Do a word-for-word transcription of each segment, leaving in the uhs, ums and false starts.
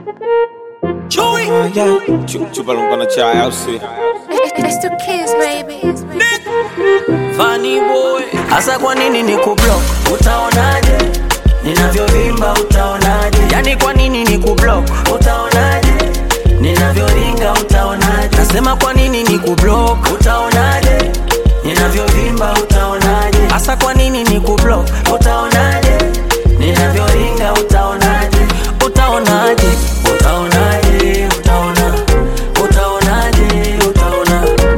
Chewy. Uh, yeah. Ch- Chupa lumpana chai, I'll see. It's the kids, baby. Funny boy. Asa kwa nini nikublock? Utaonaje? Ninavyovimba utaonaje? Yani kwa nini nikublock? Utaonaje? Ninavyoringa utaonaje? Nasema kwa nini nikublock? Utaonaje? Ninavyovimba utaonaje? Asa kwa nini nikublock? Utaonaje? Ninavyoringa utaonaje? Utaonaje? Utaonaje? Utaona. Utaonaje? Utaona.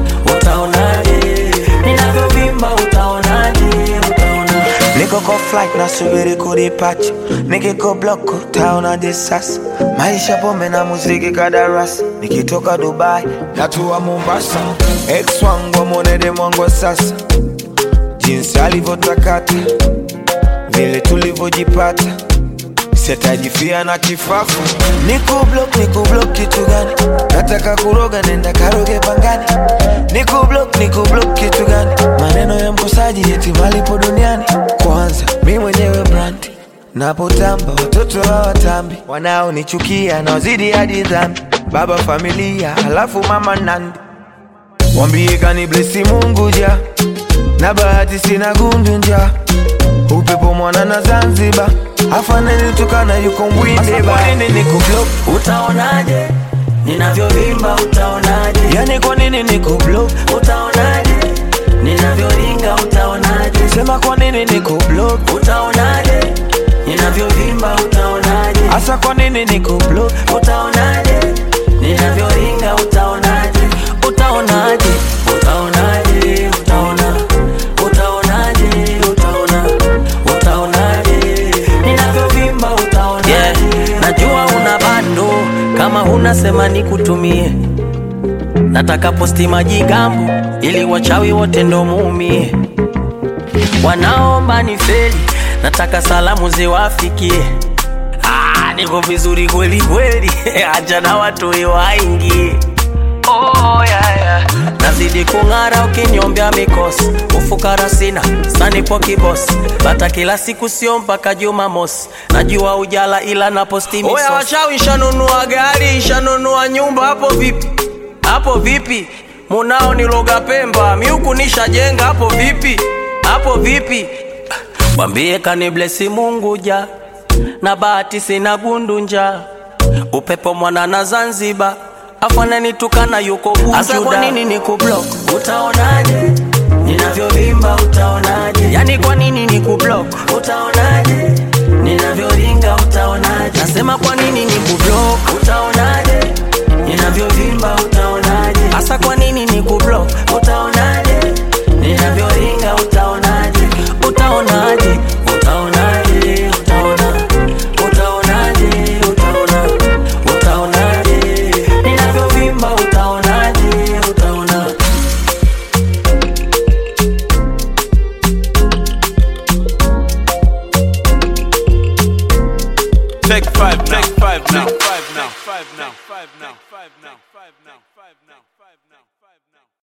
Utaonaje? Ninavyovimba utaonaje? Utaona. Niko kwa flight na subiri kudipacha, nikiko block utaonaje sasa? Maisha pombe na muziki kadarasa, nikitoka Dubai natua Mombasa. Ex wangu amonede mwangu sasa, jinsi alivyotakata, vile tulivyojipata, sitajifia na kifafu. Niko block, niko block kitu gani? Nataka kuroga nenda karoge pangani. Niko block, niko block kitu gani? Maneno ya mkosaji eti malipo duniani. Kwanza mimi mwenyewe brand, napotamba watoto hawatambi, wanaonichukia na wazidi hadi dhambi. Baba familia halafu mama nandi, wambie kani blessi Mungu ja, na bahati sina gundu nja. Upepo mwana na Zanzibar, afaneni tukana yuko mwinde ba. Kwa nini niko block? Utaonaje? Ninavyovimba utaonaje? Yani kwa nini niko block? Utaonaje? Ninavyoringa utaonaje? Sema kwa nini niko block? Utaonaje? Ninavyovimba utaonaje? Asa kwa nini niko block? Utaonaje? Ninavyoringa utaonaje? Utaonaje? Utaonaje? Utaona. Utaonaje? Utaona. Utaonaje? Ninavyovimba utaonaje? Yeah. Najua una bando, kama huna sema nikutumie. Nataka posti majigambo ili wachawi wote ndo muumie. Wanaomba ni feli, nataka salamu ziwafikie. Ah, niko vizuri kweli kweli. Acha na watu waingie. Oh yeah yeah. Nazidi kung'ara ukinyombea mikosi. Ufukara sina, sanipo kibosi. Bata kila siku sio mpaka Jumamosi. Najua ujala ila na posti misosi. Oya wachawi shanunua gari, shanunua nyumba. Hapo vipi? Hapo vipi? Munao niloga Pemba, miuku nishajenga. Hapo vipi? Hapo vipi? Mwambie kani blessi Mungu ja, na bahati sina gundu nja. Upepo mwana na Zanzibar, afanani tukana yuko bujuda. Asa kwa nini niku block? Utaonaje? Ninavyovimba utaonaje? Yani kwa nini niku block? Utaonaje? Ninavyoringa utaonaje? Nasema kwa nini niku block? Utaonaje? Ninavyovimba utaonaje? Asa kwa nini niku block? Utaonaje? Ninavyoringa utaonaje? Utaonaje? Utaonaje? Utaona. Utaonaje? Utaona. Utaonaje? Ninavyovimba utaonaje? Utaona. Take five now. Take five now. Take five now. Take five now.